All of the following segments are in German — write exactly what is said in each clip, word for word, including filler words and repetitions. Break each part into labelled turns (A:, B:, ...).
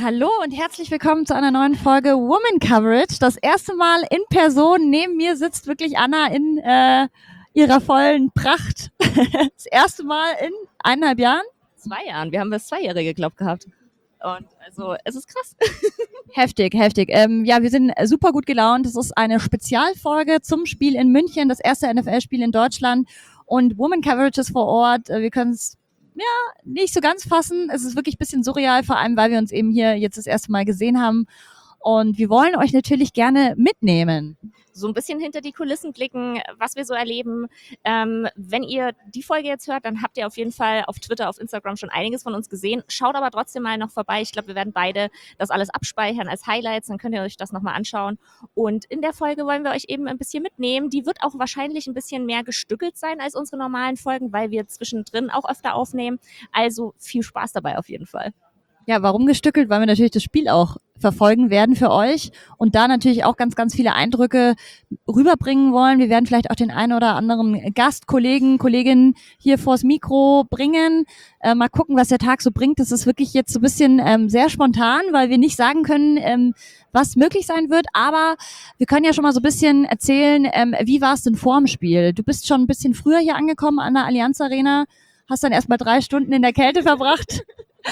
A: Hallo und herzlich willkommen zu einer neuen Folge Woman Coverage. Das erste Mal in Person. Neben mir sitzt wirklich Anna in äh, ihrer vollen Pracht. Das erste Mal in eineinhalb Jahren?
B: Zwei Jahren. Wir haben das Zweijährige, glaub, gehabt. Und also, es ist krass.
A: Heftig, heftig. Ähm, ja, wir sind super gut gelaunt. Es ist eine Spezialfolge zum Spiel in München, das erste N F L-Spiel in Deutschland. Und Woman Coverage ist vor Ort. Wir können es ja nicht so ganz fassen. Es ist wirklich ein bisschen surreal, vor allem, weil wir uns eben hier jetzt das erste Mal gesehen haben. Und wir wollen euch natürlich gerne mitnehmen.
B: So ein bisschen hinter die Kulissen blicken, was wir so erleben. Ähm, wenn ihr die Folge jetzt hört, dann habt ihr auf jeden Fall auf Twitter, auf Instagram schon einiges von uns gesehen. Schaut aber trotzdem mal noch vorbei. Ich glaube, wir werden beide das alles abspeichern als Highlights. Dann könnt ihr euch das nochmal anschauen. Und in der Folge wollen wir euch eben ein bisschen mitnehmen. Die wird auch wahrscheinlich ein bisschen mehr gestückelt sein als unsere normalen Folgen, weil wir zwischendrin auch öfter aufnehmen. Also viel Spaß dabei auf jeden Fall.
A: Ja, warum gestückelt? Weil wir natürlich das Spiel auch verfolgen werden für euch und da natürlich auch ganz, ganz viele Eindrücke rüberbringen wollen. Wir werden vielleicht auch den einen oder anderen Gast, Kollegen, Kolleginnen hier vors Mikro bringen. Äh, mal gucken, was der Tag so bringt. Das ist wirklich jetzt so ein bisschen ähm, sehr spontan, weil wir nicht sagen können, ähm, was möglich sein wird. Aber wir können ja schon mal so ein bisschen erzählen, ähm, wie war es denn vor dem Spiel? Du bist schon ein bisschen früher hier angekommen an der Allianz Arena, hast dann erst mal drei Stunden in der Kälte verbracht.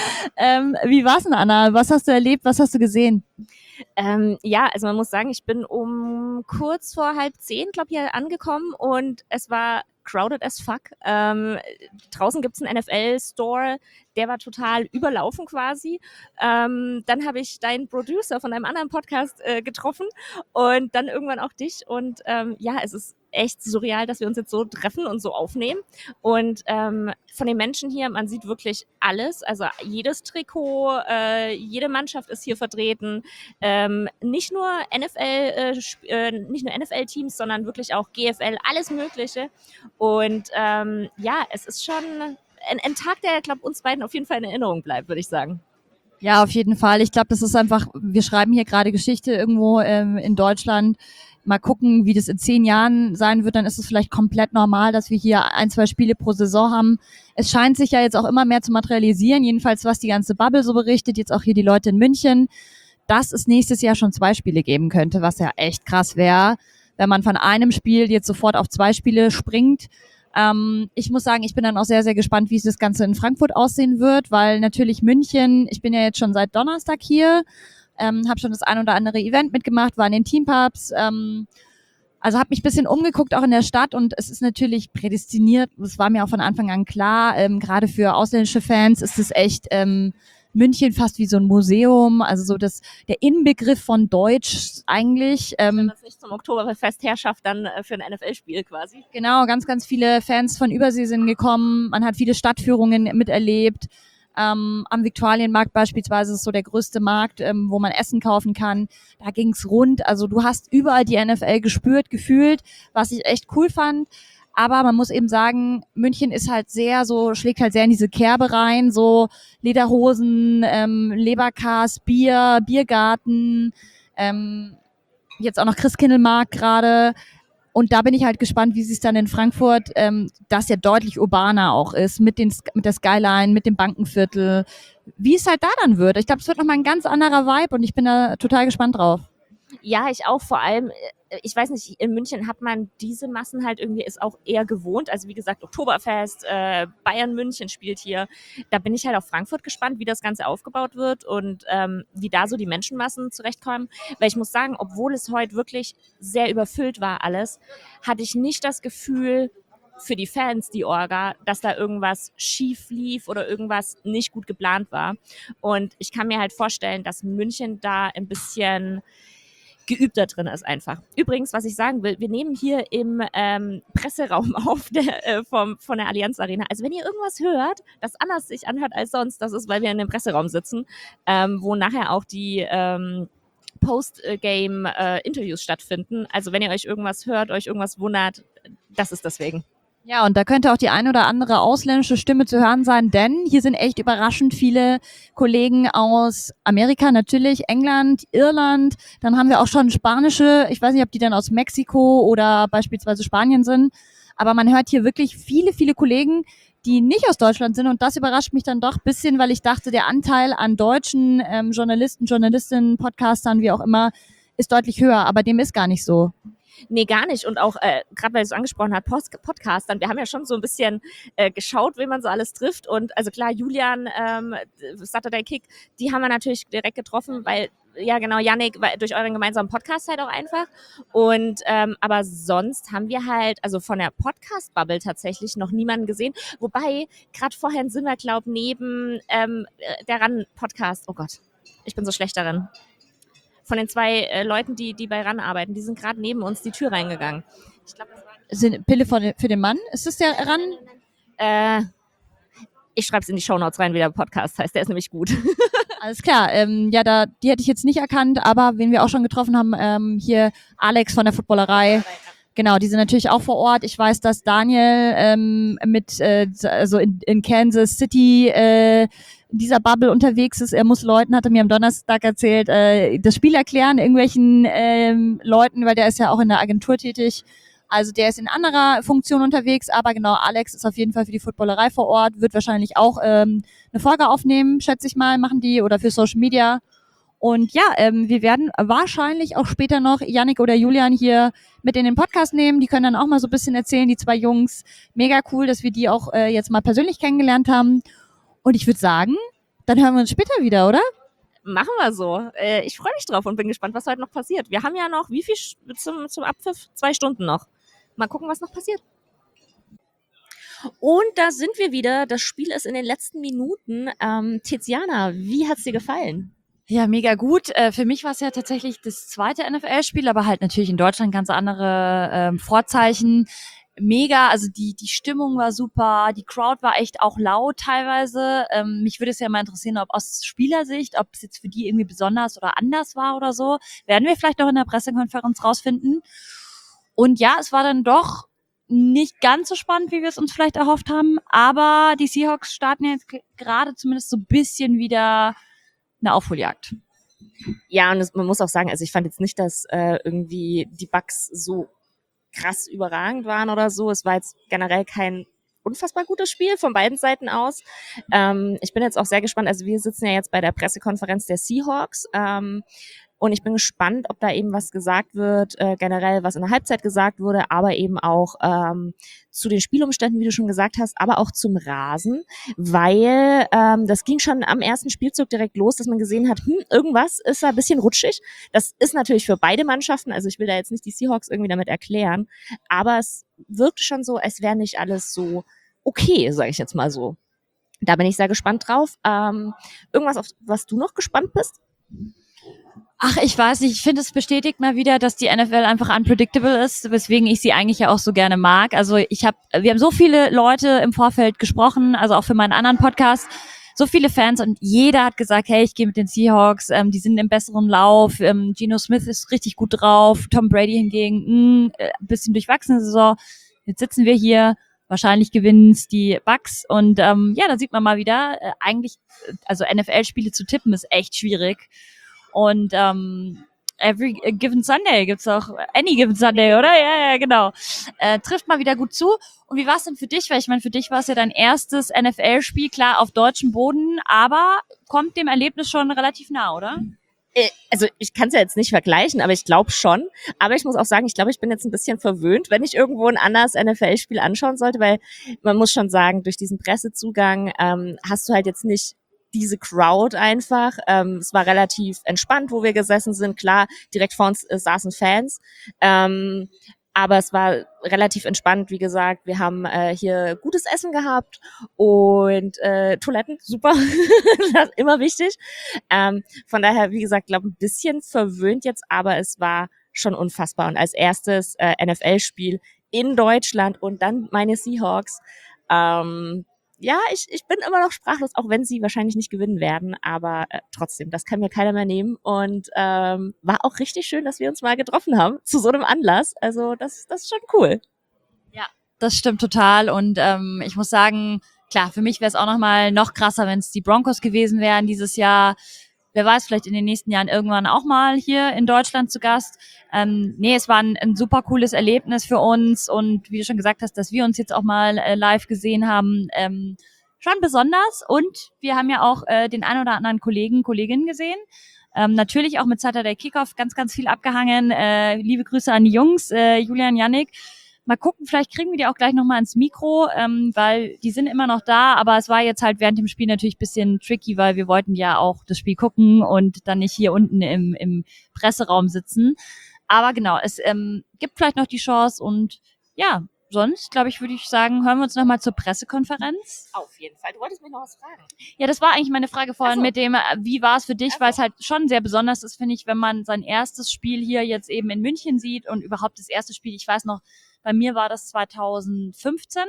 A: Ähm, wie war's denn, Anna? Was hast du erlebt? Was hast du gesehen?
B: Ähm, ja, also man muss sagen, ich bin um kurz vor halb zehn, glaube ich, hier angekommen und es war crowded as fuck. Ähm, draußen gibt's einen N F L-Store, der war total überlaufen quasi. Ähm, dann habe ich deinen Producer von einem anderen Podcast äh, getroffen und dann irgendwann auch dich. Und ähm, ja, es ist echt surreal, dass wir uns jetzt so treffen und so aufnehmen. Und ähm, von den Menschen hier, man sieht wirklich alles. Also jedes Trikot, äh, jede Mannschaft ist hier vertreten. Ähm, nicht nur N F L, äh, nicht nur N F L-Teams, sondern wirklich auch G F L, alles Mögliche. Und ähm, ja, es ist schon ein, ein Tag, der, glaube ich, uns beiden auf jeden Fall in Erinnerung bleibt, würde ich sagen.
A: Ja, auf jeden Fall. Ich glaube, das ist einfach, wir schreiben hier gerade Geschichte irgendwo ähm, in Deutschland. Mal gucken, wie das in zehn Jahren sein wird. Dann ist es vielleicht komplett normal, dass wir hier ein, zwei Spiele pro Saison haben. Es scheint sich ja jetzt auch immer mehr zu materialisieren, jedenfalls was die ganze Bubble so berichtet, jetzt auch hier die Leute in München, dass es nächstes Jahr schon zwei Spiele geben könnte, was ja echt krass wäre, wenn man von einem Spiel jetzt sofort auf zwei Spiele springt. Ähm, ich muss sagen, ich bin dann auch sehr, sehr gespannt, wie es das Ganze in Frankfurt aussehen wird, weil natürlich München, ich bin ja jetzt schon seit Donnerstag hier, ähm, habe schon das ein oder andere Event mitgemacht, war in den Teampubs, ähm, also habe mich ein bisschen umgeguckt auch in der Stadt und es ist natürlich prädestiniert, das war mir auch von Anfang an klar, ähm, gerade für ausländische Fans ist es echt ähm, München fast wie so ein Museum, also so das der Inbegriff von Deutsch eigentlich.
B: Ähm, Wenn das nicht zum Oktoberfest herrschaft, dann äh, für ein N F L-Spiel quasi.
A: Genau, ganz, ganz viele Fans von Übersee sind gekommen, man hat viele Stadtführungen miterlebt. Ähm, am Viktualienmarkt beispielsweise ist so der größte Markt, ähm, wo man Essen kaufen kann. Da ging's rund. Also du hast überall die N F L gespürt, gefühlt, was ich echt cool fand. Aber man muss eben sagen, München ist halt sehr so, schlägt halt sehr in diese Kerbe rein, so Lederhosen, ähm, Leberkas, Bier, Biergarten, ähm, jetzt auch noch Christkindlmarkt gerade. Und da bin ich halt gespannt, wie sie es dann in Frankfurt, ähm, das ja deutlich urbaner auch ist, mit, den, mit der Skyline, mit dem Bankenviertel, wie es halt da dann wird. Ich glaube, es wird nochmal ein ganz anderer Vibe und ich bin da total gespannt drauf.
B: Ja, ich auch. Vor allem, ich weiß nicht, in München hat man diese Massen halt irgendwie ist auch eher gewohnt. Also wie gesagt, Oktoberfest, äh, Bayern München spielt hier. Da bin ich halt auf Frankfurt gespannt, wie das Ganze aufgebaut wird und ähm, wie da so die Menschenmassen zurechtkommen. Weil ich muss sagen, obwohl es heute wirklich sehr überfüllt war alles, hatte ich nicht das Gefühl für die Fans, die Orga, dass da irgendwas schief lief oder irgendwas nicht gut geplant war. Und ich kann mir halt vorstellen, dass München da ein bisschen geübter drin ist einfach. Übrigens, was ich sagen will, wir nehmen hier im ähm, Presseraum auf der, äh, vom, von der Allianz Arena. Also wenn ihr irgendwas hört, das anders sich anhört als sonst, das ist, weil wir in dem Presseraum sitzen, ähm, wo nachher auch die ähm, Post-Game-Interviews äh, stattfinden. Also wenn ihr euch irgendwas hört, euch irgendwas wundert, das ist deswegen.
A: Ja, und da könnte auch die ein oder andere ausländische Stimme zu hören sein, denn hier sind echt überraschend viele Kollegen aus Amerika, natürlich England, Irland. Dann haben wir auch schon spanische, ich weiß nicht, ob die dann aus Mexiko oder beispielsweise Spanien sind. Aber man hört hier wirklich viele, viele Kollegen, die nicht aus Deutschland sind. Und das überrascht mich dann doch ein bisschen, weil ich dachte, der Anteil an deutschen ähm, Journalisten, Journalistinnen, Podcastern, wie auch immer, ist deutlich höher. Aber dem ist gar nicht so.
B: Nee, gar nicht. Und auch, äh, gerade weil du es angesprochen hast, Post Podcastern, wir haben ja schon so ein bisschen äh, geschaut, wen man so alles trifft. Und also klar, Julian, ähm, Saturday Kick, die haben wir natürlich direkt getroffen, weil, ja genau, Yannick, durch euren gemeinsamen Podcast halt auch einfach. Und ähm, aber sonst haben wir halt, also von der Podcast-Bubble tatsächlich noch niemanden gesehen. Wobei, gerade vorhin sind wir, glaube ich, neben ähm, der RAN-Podcast, oh Gott, ich bin so schlecht darin. Von den zwei äh, Leuten, die, die bei RAN arbeiten, die sind gerade neben uns die Tür reingegangen. Ich glaube, das war
A: Sind Pille für den, für den Mann? Ist das der RAN?
B: Äh, ich schreibe es in die Shownotes rein, wie der Podcast heißt. Der ist nämlich gut.
A: Alles klar. Ähm, ja, da, die hätte ich jetzt nicht erkannt, aber wen wir auch schon getroffen haben, ähm, hier Alex von der Footballerei. Genau, die sind natürlich auch vor Ort. Ich weiß, dass Daniel ähm, mit, äh, also in, in Kansas City äh, in dieser Bubble unterwegs ist. Er muss Leuten, hatte mir am Donnerstag erzählt, äh, das Spiel erklären, irgendwelchen ähm, Leuten, weil der ist ja auch in der Agentur tätig. Also der ist in anderer Funktion unterwegs, aber genau, Alex ist auf jeden Fall für die Footballerei vor Ort, wird wahrscheinlich auch ähm, eine Folge aufnehmen, schätze ich mal, machen die, oder für Social Media. Und ja, ähm, wir werden wahrscheinlich auch später noch Yannick oder Julian hier mit in den Podcast nehmen. Die können dann auch mal so ein bisschen erzählen, die zwei Jungs. Mega cool, dass wir die auch äh, jetzt mal persönlich kennengelernt haben. Und ich würde sagen, dann hören wir uns später wieder, oder?
B: Machen wir so. Äh, ich freue mich drauf und bin gespannt, was heute noch passiert. Wir haben ja noch, wie viel zum, zum Abpfiff? Zwei Stunden noch. Mal gucken, was noch passiert. Und da sind wir wieder. Das Spiel ist in den letzten Minuten. Ähm, Tiziana, wie hat's dir gefallen?
A: Ja, mega gut. Äh, für mich war es ja tatsächlich das zweite N F L-Spiel, aber halt natürlich in Deutschland ganz andere ähm, Vorzeichen. Mega, also die die Stimmung war super, die Crowd war echt auch laut teilweise. Ähm, mich würde es ja mal interessieren, ob aus Spielersicht, ob es jetzt für die irgendwie besonders oder anders war oder so. Werden wir vielleicht noch in der Pressekonferenz rausfinden. Und ja, es war dann doch nicht ganz so spannend, wie wir es uns vielleicht erhofft haben, aber die Seahawks starten jetzt gerade zumindest so ein bisschen wieder eine Aufholjagd.
B: Ja, und es, man muss auch sagen, also ich fand jetzt nicht, dass äh, irgendwie die Bucks so krass überragend waren oder so. Es war jetzt generell kein unfassbar gutes Spiel von beiden Seiten aus. Ähm, ich bin jetzt auch sehr gespannt. Also wir sitzen ja jetzt bei der Pressekonferenz der Seahawks. Ähm, Und ich bin gespannt, ob da eben was gesagt wird, äh, generell was in der Halbzeit gesagt wurde, aber eben auch ähm, zu den Spielumständen, wie du schon gesagt hast, aber auch zum Rasen, weil ähm, das ging schon am ersten Spielzug direkt los, dass man gesehen hat, hm, irgendwas ist da ein bisschen rutschig. Das ist natürlich für beide Mannschaften, also ich will da jetzt nicht die Seahawks irgendwie damit erklären, aber es wirkte schon so, als wäre nicht alles so okay, sage ich jetzt mal so. Da bin ich sehr gespannt drauf. Ähm, irgendwas, auf was du noch gespannt bist?
A: Ach, ich weiß nicht, ich finde, es bestätigt mal wieder, dass die N F L einfach unpredictable ist, weswegen ich sie eigentlich ja auch so gerne mag. Also ich habe, wir haben so viele Leute im Vorfeld gesprochen, also auch für meinen anderen Podcast, so viele Fans und jeder hat gesagt, hey, ich gehe mit den Seahawks, ähm, die sind im besseren Lauf, ähm, Geno Smith ist richtig gut drauf, Tom Brady hingegen, mh, ein bisschen durchwachsene Saison. Jetzt sitzen wir hier, wahrscheinlich gewinnt's die Bucks und ähm, ja, da sieht man mal wieder, äh, eigentlich, also N F L-Spiele zu tippen ist echt schwierig. Und ähm, every given Sunday gibt's auch any given Sunday, oder? Ja, ja, genau. Äh, trifft mal wieder gut zu. Und wie war's denn für dich? Weil ich meine, für dich war es ja dein erstes N F L-Spiel, klar, auf deutschem Boden, aber kommt dem Erlebnis schon relativ nah, oder?
B: Also ich kann es ja jetzt nicht vergleichen, aber ich glaube schon. Aber ich muss auch sagen, ich glaube, ich bin jetzt ein bisschen verwöhnt, wenn ich irgendwo ein anderes N F L-Spiel anschauen sollte, weil man muss schon sagen, durch diesen Pressezugang ähm, hast du halt jetzt nicht diese Crowd einfach. Ähm, es war relativ entspannt, wo wir gesessen sind. Klar, direkt vor uns äh, saßen Fans. Ähm, aber es war relativ entspannt, wie gesagt. Wir haben äh, hier gutes Essen gehabt und äh, Toiletten, super, das ist immer wichtig. Ähm, von daher, wie gesagt, glaube ein bisschen verwöhnt jetzt, aber es war schon unfassbar. Und als erstes äh, N F L-Spiel in Deutschland und dann meine Seahawks. Ähm, ja, ich, ich bin immer noch sprachlos, auch wenn sie wahrscheinlich nicht gewinnen werden, aber äh, trotzdem, das kann mir keiner mehr nehmen und ähm, war auch richtig schön, dass wir uns mal getroffen haben zu so einem Anlass, also das, das ist schon cool.
A: Ja, das stimmt total und ähm, ich muss sagen, klar, für mich wäre es auch nochmal noch krasser, wenn es die Broncos gewesen wären dieses Jahr. wer weiß, vielleicht in den nächsten Jahren irgendwann auch mal hier in Deutschland zu Gast. Ähm, nee, es war ein, ein super cooles Erlebnis für uns und wie du schon gesagt hast, dass wir uns jetzt auch mal äh, live gesehen haben, ähm, schon besonders. Und wir haben ja auch äh, den ein oder anderen Kollegen, Kolleginnen gesehen. Ähm, natürlich auch mit Saturday Kickoff ganz, ganz viel abgehangen. Äh, liebe Grüße an die Jungs, äh, Julian, Yannick. Mal gucken, vielleicht kriegen wir die auch gleich nochmal ins Mikro, ähm, weil die sind immer noch da, aber es war jetzt halt während dem Spiel natürlich ein bisschen tricky, weil wir wollten ja auch das Spiel gucken und dann nicht hier unten im, im Presseraum sitzen. Aber genau, es ähm, gibt vielleicht noch die Chance und ja, sonst, glaube ich, würde ich sagen, hören wir uns nochmal zur Pressekonferenz.
B: Auf jeden Fall. Du wolltest mich noch was fragen.
A: Ja, das war eigentlich meine Frage vorhin
B: Ach so.
A: mit dem, äh, wie war es für dich,
B: Ach
A: weil es
B: so.
A: halt schon sehr besonders ist, finde ich, wenn man sein erstes Spiel hier jetzt eben in München sieht und überhaupt das erste Spiel, ich weiß noch, bei mir war das zwanzig fünfzehn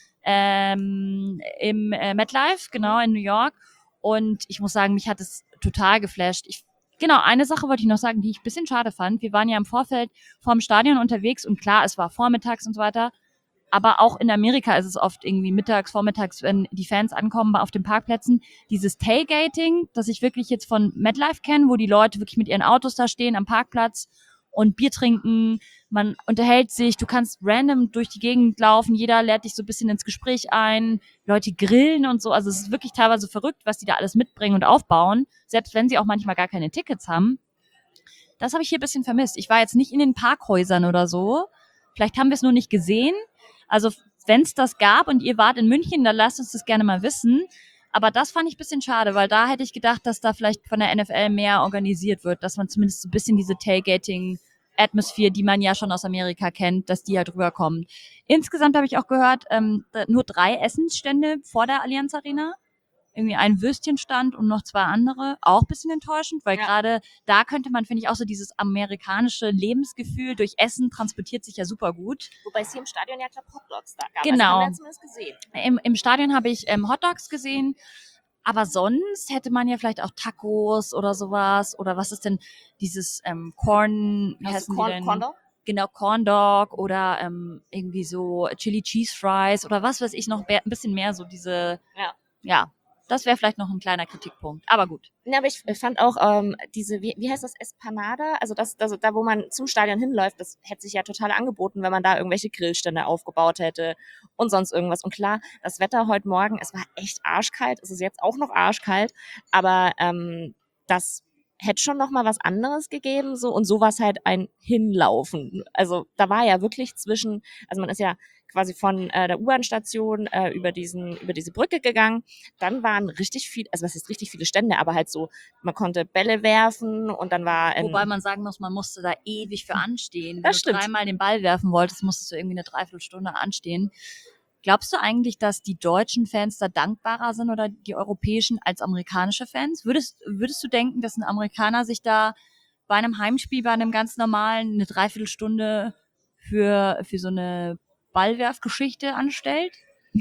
A: ähm, im äh, MetLife, genau, in New York. Und ich muss sagen, mich hat es total geflasht. Ich, genau, eine Sache wollte ich noch sagen, die ich ein bisschen schade fand. Wir waren ja im Vorfeld vorm Stadion unterwegs und klar, es war vormittags und so weiter. Aber auch in Amerika ist es oft irgendwie mittags, vormittags, wenn die Fans ankommen auf den Parkplätzen. Dieses Tailgating, das ich wirklich jetzt von MetLife kenne, wo die Leute wirklich mit ihren Autos da stehen am Parkplatz und Bier trinken, man unterhält sich, du kannst random durch die Gegend laufen, jeder lädt dich so ein bisschen ins Gespräch ein, Leute grillen und so, also es ist wirklich teilweise verrückt, was die da alles mitbringen und aufbauen, selbst wenn sie auch manchmal gar keine Tickets haben. Das habe ich hier ein bisschen vermisst. Ich war jetzt nicht in den Parkhäusern oder so, vielleicht haben wir es nur nicht gesehen, also wenn es das gab und ihr wart in München, dann lasst uns das gerne mal wissen. Aber das fand ich ein bisschen schade, weil da hätte ich gedacht, dass da vielleicht von der N F L mehr organisiert wird, dass man zumindest so ein bisschen diese Tailgating-Atmosphäre, die man ja schon aus Amerika kennt, dass die halt rüberkommt. Insgesamt habe ich auch gehört, ähm, nur drei Essensstände vor der Allianz Arena. Irgendwie ein Würstchenstand und noch zwei andere. Auch ein bisschen enttäuschend, weil
B: Ja.
A: gerade da könnte man, finde ich, auch so dieses amerikanische Lebensgefühl durch Essen transportiert sich ja super gut.
B: Wobei es hier im Stadion ja, glaube Hotdogs da gab.
A: Genau.
B: Also haben wir ja zumindest gesehen.
A: Im, im Stadion habe ich ähm, Hotdogs gesehen, aber sonst hätte man ja vielleicht auch Tacos oder sowas. Oder was ist denn dieses ähm, Corn, wie
B: Also
A: heißen
B: Corn,
A: die denn?
B: Corn Dog?
A: Genau, Corn Dog oder ähm, irgendwie so Chili Cheese Fries oder was weiß ich noch, ein bisschen mehr so diese,
B: Ja.
A: ja, das wäre vielleicht noch ein kleiner Kritikpunkt. Aber gut.
B: Ja, aber ich fand auch ähm, diese, wie, wie heißt das, Espanada? Also das, das, da, wo man zum Stadion hinläuft, das hätte sich ja total angeboten, wenn man da irgendwelche Grillstände aufgebaut hätte und sonst irgendwas. Und klar, das Wetter heute Morgen, es war echt arschkalt, es ist jetzt auch noch arschkalt, aber ähm, das hätte schon noch mal was anderes gegeben, so, und so war es halt ein Hinlaufen. Also da war ja wirklich zwischen, also man ist ja quasi von äh, der U-Bahn-Station äh, über diesen über diese Brücke gegangen. Dann waren richtig viel, also was ist richtig viele Stände, aber halt so, man konnte Bälle werfen und dann war ein,
A: Wobei man sagen muss, man musste da ewig für anstehen. Wenn
B: Das
A: du
B: stimmt.
A: dreimal den Ball werfen wolltest, musstest du irgendwie eine Dreiviertelstunde anstehen. Glaubst du eigentlich, dass die deutschen Fans da dankbarer sind oder die europäischen als amerikanische Fans? Würdest, würdest du denken, dass ein Amerikaner sich da bei einem Heimspiel, bei einem ganz normalen, eine Dreiviertelstunde für, für so eine Ballwerfgeschichte anstellt?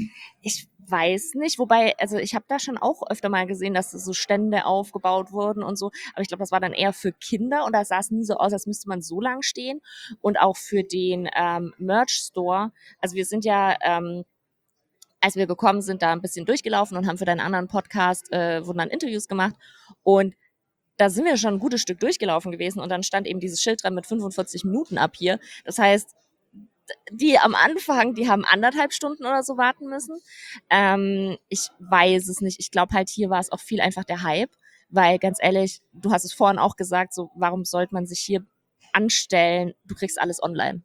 B: Ich weiß nicht, wobei, also ich habe da schon auch öfter mal gesehen, dass so Stände aufgebaut wurden und so, aber ich glaube, das war dann eher für Kinder und da sah es nie so aus, als müsste man so lang stehen. Und auch für den ähm, Merch-Store, also wir sind ja, ähm, als wir gekommen sind, da ein bisschen durchgelaufen und haben für deinen anderen Podcast, äh, wurden dann Interviews gemacht und da sind wir schon ein gutes Stück durchgelaufen gewesen und dann stand eben dieses Schild dran mit fünfundvierzig Minuten ab hier. Das heißt, die am Anfang, die haben anderthalb Stunden oder so warten müssen. Ähm, ich weiß es nicht. Ich glaube halt, hier war es auch viel einfach der Hype, weil ganz ehrlich, du hast es vorhin auch gesagt, so warum sollte man sich hier anstellen? Du kriegst alles online.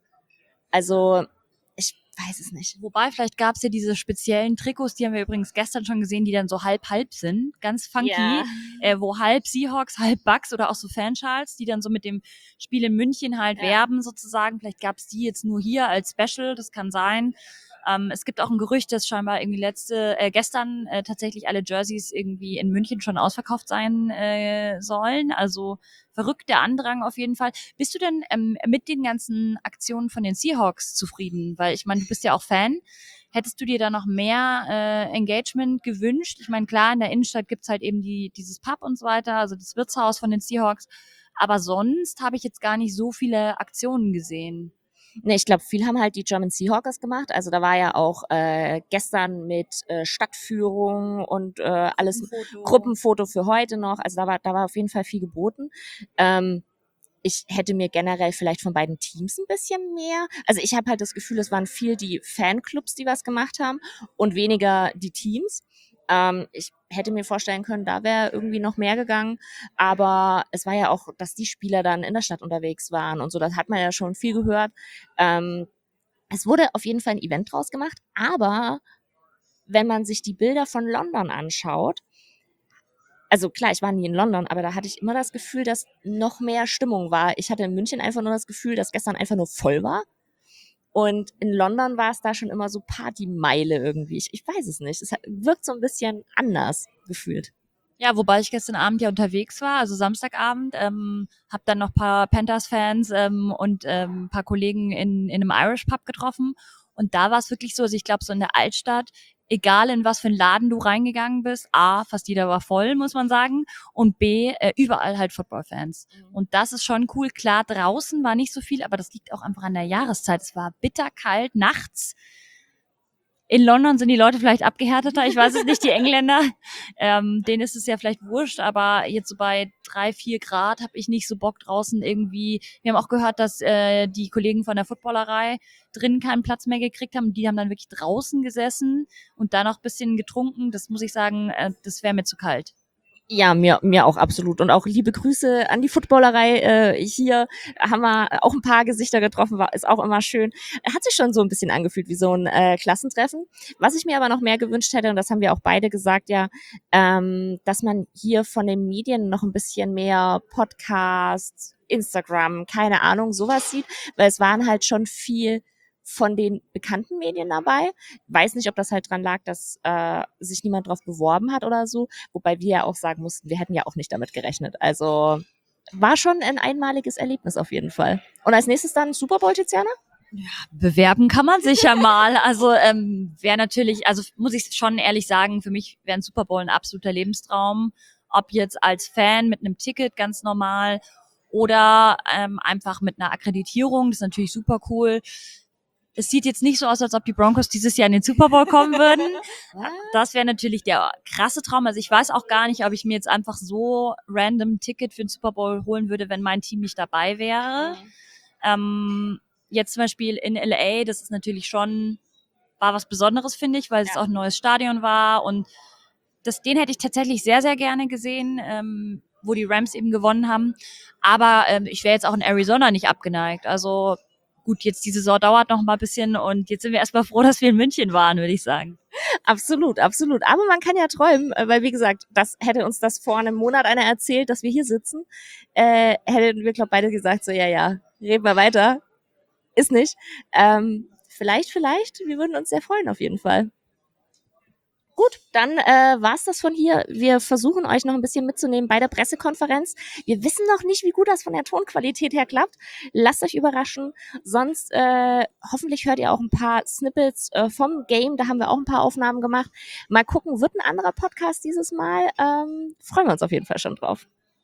B: Also ich weiß es nicht.
A: Wobei, vielleicht gab es ja diese speziellen Trikots, die haben wir übrigens gestern schon gesehen, die dann so halb-halb sind. Ganz funky.
B: Ja.
A: Äh, wo halb Seahawks, halb Bucks oder auch so Fanschals, die dann so mit dem Spiel in München halt
B: Ja.
A: werben sozusagen. Vielleicht gab es die jetzt nur hier als Special, das kann sein. Ähm, es gibt auch ein Gerücht, dass scheinbar irgendwie letzte, äh, gestern äh, tatsächlich alle Jerseys irgendwie in München schon ausverkauft sein äh, sollen. Also verrückt der Andrang auf jeden Fall. Bist du denn ähm, mit den ganzen Aktionen von den Seahawks zufrieden? Weil ich meine, du bist ja auch Fan. Hättest du dir da noch mehr äh, Engagement gewünscht? Ich meine, klar, in der Innenstadt gibt's halt eben die dieses Pub und so weiter, also das Wirtshaus von den Seahawks. Aber sonst habe ich jetzt gar nicht so viele Aktionen gesehen.
B: Ne, ich glaube, viel haben halt die German Seahawkers gemacht. Also da war ja auch äh, gestern mit äh, Stadtführung und äh, alles
A: Foto.
B: Gruppenfoto für heute noch. Also da war, da war auf jeden Fall viel geboten. Ähm, ich hätte mir generell vielleicht von beiden Teams ein bisschen mehr. Also ich habe halt das Gefühl, es waren viel die Fanclubs, die was gemacht haben und weniger die Teams. Ähm, ich hätte mir vorstellen können, da wäre irgendwie noch mehr gegangen. Aber es war ja auch, dass die Spieler dann in der Stadt unterwegs waren und so. Das hat man ja schon viel gehört. Ähm, es wurde auf jeden Fall ein Event draus gemacht. Aber wenn man sich die Bilder von London anschaut, also klar, ich war nie in London, aber da hatte ich immer das Gefühl, dass noch mehr Stimmung war. Ich hatte in München einfach nur das Gefühl, dass gestern einfach nur voll war. Und in London war es da schon immer so Partymeile irgendwie. Ich, ich weiß es nicht. Es hat, wirkt so ein bisschen anders gefühlt.
A: Ja, wobei ich gestern Abend ja unterwegs war, also Samstagabend, ähm, habe dann noch paar Panthers-Fans ähm, und ähm, paar Kollegen in, in einem Irish Pub getroffen. Und da war es wirklich so, also ich glaube, so in der Altstadt, egal in was für einen Laden du reingegangen bist, A, fast jeder war voll, muss man sagen, und B, äh, überall halt Football-Fans. Mhm. Und das ist schon cool. Klar, draußen war nicht so viel, aber das liegt auch einfach an der Jahreszeit. Es war bitterkalt nachts. In London sind die Leute vielleicht abgehärteter, ich weiß es nicht, die Engländer, ähm, denen ist es ja vielleicht wurscht, aber jetzt so bei drei, vier Grad habe ich nicht so Bock draußen irgendwie. Wir haben auch gehört, dass äh, die Kollegen von der Footballerei drinnen keinen Platz mehr gekriegt haben. Die haben dann wirklich draußen gesessen und da noch ein bisschen getrunken. Das muss ich sagen, äh, das wäre mir zu kalt.
B: Ja, mir, mir auch absolut. Und auch liebe Grüße an die Footballerei. Äh, hier haben wir auch ein paar Gesichter getroffen, war ist auch immer schön. Hat sich schon so ein bisschen angefühlt wie so ein äh, Klassentreffen. Was ich mir aber noch mehr gewünscht hätte, und das haben wir auch beide gesagt, ja, ähm, dass man hier von den Medien noch ein bisschen mehr Podcasts, Instagram, keine Ahnung, sowas sieht, weil es waren halt schon viel von den bekannten Medien dabei. Weiß nicht, ob das halt dran lag, dass äh, sich niemand drauf beworben hat oder so. Wobei wir ja auch sagen mussten, wir hätten ja auch nicht damit gerechnet. Also war schon ein einmaliges Erlebnis auf jeden Fall. Und als nächstes dann Super Bowl, Tiziana?
A: Ja, bewerben kann man sich ja mal. Also ähm, wäre natürlich, also muss ich schon ehrlich sagen, für mich wäre ein Super Bowl ein absoluter Lebenstraum. Ob jetzt als Fan mit einem Ticket ganz normal oder ähm, einfach mit einer Akkreditierung, das ist natürlich super cool. Es sieht jetzt nicht so aus, als ob die Broncos dieses Jahr in den Super Bowl kommen würden. Das wäre natürlich der krasse Traum. Also ich weiß auch gar nicht, ob ich mir jetzt einfach so random ein Ticket für den Super Bowl holen würde, wenn mein Team nicht dabei wäre. Mhm. Ähm, jetzt zum Beispiel in L A, das ist natürlich schon, war was Besonderes, finde ich, weil es ja auch ein neues Stadion war. Und das, den hätte ich tatsächlich sehr, sehr gerne gesehen, ähm, wo die Rams eben gewonnen haben. Aber ähm, ich wäre jetzt auch in Arizona nicht abgeneigt. Also gut, jetzt die Saison dauert noch mal ein bisschen und jetzt sind wir erstmal froh, dass wir in München waren, würde ich sagen.
B: Absolut, absolut. Aber man kann ja träumen, weil wie gesagt, das hätte uns das vor einem Monat einer erzählt, dass wir hier sitzen, äh, hätten wir, glaube beide gesagt, so ja, ja, reden wir weiter. Ist nicht. Ähm, vielleicht, vielleicht, wir würden uns sehr freuen auf jeden Fall. Gut, dann äh, war's das von hier. Wir versuchen euch noch ein bisschen mitzunehmen bei der Pressekonferenz. Wir wissen noch nicht, wie gut das von der Tonqualität her klappt. Lasst euch überraschen. Sonst äh, hoffentlich hört ihr auch ein paar Snippets äh, vom Game. Da haben wir auch ein paar Aufnahmen gemacht. Mal gucken, wird ein anderer Podcast dieses Mal. Ähm, freuen wir uns auf jeden Fall schon drauf.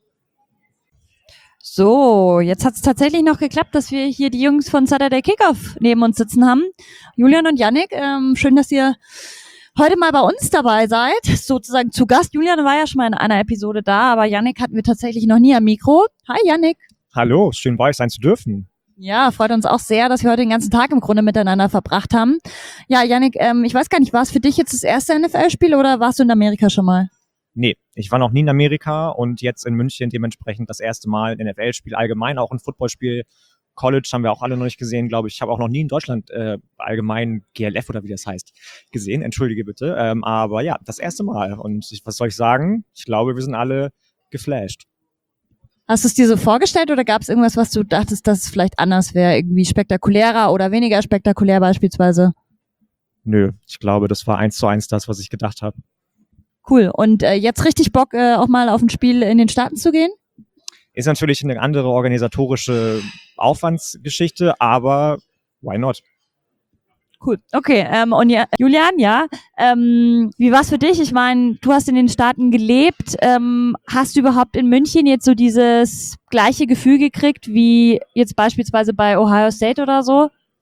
A: So, jetzt hat es tatsächlich noch geklappt, dass wir hier die Jungs von Saturday Kickoff neben uns sitzen haben. Julian und Yannick, ähm, schön, dass ihr heute mal bei uns dabei seid, sozusagen zu Gast. Julian war ja schon mal in einer Episode da, aber Yannick hatten wir tatsächlich noch nie am Mikro. Hi Yannick.
C: Hallo, schön bei euch sein zu dürfen.
A: Ja, freut uns auch sehr, dass wir heute den ganzen Tag im Grunde miteinander verbracht haben. Ja, Yannick, ähm, ich weiß gar nicht, war es für dich jetzt das erste N F L-Spiel oder warst du in Amerika schon mal?
C: Nee, ich war noch nie in Amerika und jetzt in München dementsprechend das erste Mal ein N F L-Spiel, allgemein auch ein Footballspiel. College haben wir auch alle noch nicht gesehen, glaube ich. Ich habe auch noch nie in Deutschland äh, allgemein G L F oder wie das heißt gesehen. Entschuldige bitte. Ähm, aber ja, das erste Mal. Und ich, was soll ich sagen? Ich glaube, wir sind alle geflasht.
A: Hast du es dir so vorgestellt oder gab es irgendwas, was du dachtest, dass es vielleicht anders wäre? Irgendwie spektakulärer oder weniger spektakulär beispielsweise?
C: Nö, ich glaube, das war eins zu eins das, was ich gedacht habe.
A: Cool. Und äh, jetzt richtig Bock, äh, auch mal auf ein Spiel in den Staaten zu gehen?
C: Ist natürlich eine andere organisatorische Aufwandsgeschichte, aber why not?
A: Cool. Okay, ähm, und ja, Julian, ja, ähm, wie war's für dich? Ich meine, du hast in den Staaten gelebt. Ähm, hast du überhaupt in München jetzt so dieses gleiche Gefühl gekriegt wie jetzt beispielsweise bei Ohio State oder so?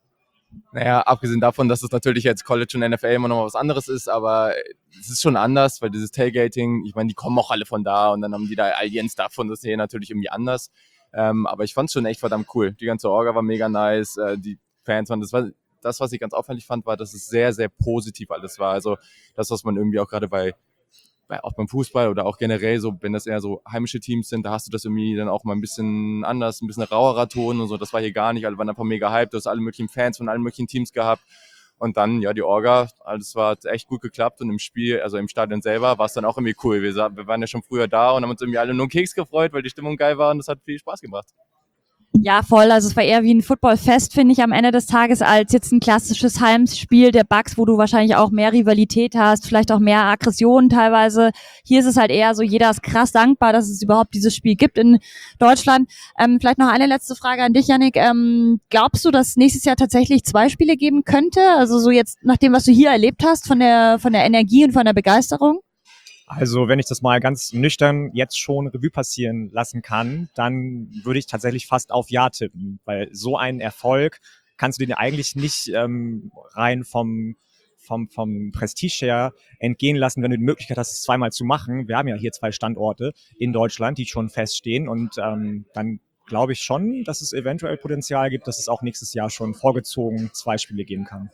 D: Naja, abgesehen davon, dass es natürlich jetzt College und N F L immer noch mal was anderes ist, aber es ist schon anders, weil dieses Tailgating, ich meine, die kommen auch alle von da und dann haben die da all ihren Stuff und das ist hier natürlich irgendwie anders. Ähm, aber ich fand es schon echt verdammt cool. Die ganze Orga war mega nice, äh, die Fans waren, das war das, was ich ganz auffällig fand, war, dass es sehr, sehr positiv alles war. Also das, was man irgendwie auch gerade bei auch beim Fußball oder auch generell so, wenn das eher so heimische Teams sind, da hast du das irgendwie dann auch mal ein bisschen anders, ein bisschen rauerer Ton und so, das war hier gar nicht, alle waren einfach mega hyped, du hast alle möglichen Fans von allen möglichen Teams gehabt und dann, ja, die Orga, alles war echt gut geklappt und im Spiel, also im Stadion selber, war es dann auch irgendwie cool, wir, wir waren ja schon früher da und haben uns irgendwie alle nur einen Keks gefreut, weil die Stimmung geil war und das hat viel Spaß gemacht.
A: Ja, voll. Also es war eher wie ein Footballfest, finde ich, am Ende des Tages, als jetzt ein klassisches Heimspiel der Bucks, wo du wahrscheinlich auch mehr Rivalität hast, vielleicht auch mehr Aggression teilweise. Hier ist es halt eher so, jeder ist krass dankbar, dass es überhaupt dieses Spiel gibt in Deutschland. Ähm, vielleicht noch eine letzte Frage an dich, Yannick. Ähm, glaubst du, dass nächstes Jahr tatsächlich zwei Spiele geben könnte? Also so jetzt nach dem, was du hier erlebt hast, von der, von der Energie und von der Begeisterung?
C: Also wenn ich das mal ganz nüchtern jetzt schon Revue passieren lassen kann, dann würde ich tatsächlich fast auf Ja tippen, weil so einen Erfolg kannst du dir eigentlich nicht ähm, rein vom, vom, vom Prestige her entgehen lassen, wenn du die Möglichkeit hast, es zweimal zu machen. Wir haben ja hier zwei Standorte in Deutschland, die schon feststehen und ähm, dann glaube ich schon, dass es eventuell Potenzial gibt, dass es auch nächstes Jahr schon vorgezogen zwei Spiele geben kann.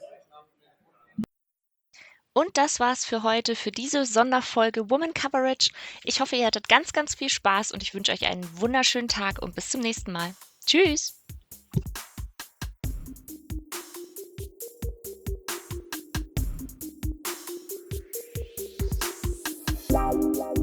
E: Und das war's für heute, für diese Sonderfolge Woman Coverage. Ich hoffe, ihr hattet ganz, ganz viel Spaß und ich wünsche euch einen wunderschönen Tag und bis zum nächsten Mal. Tschüss!
F: Wow, wow.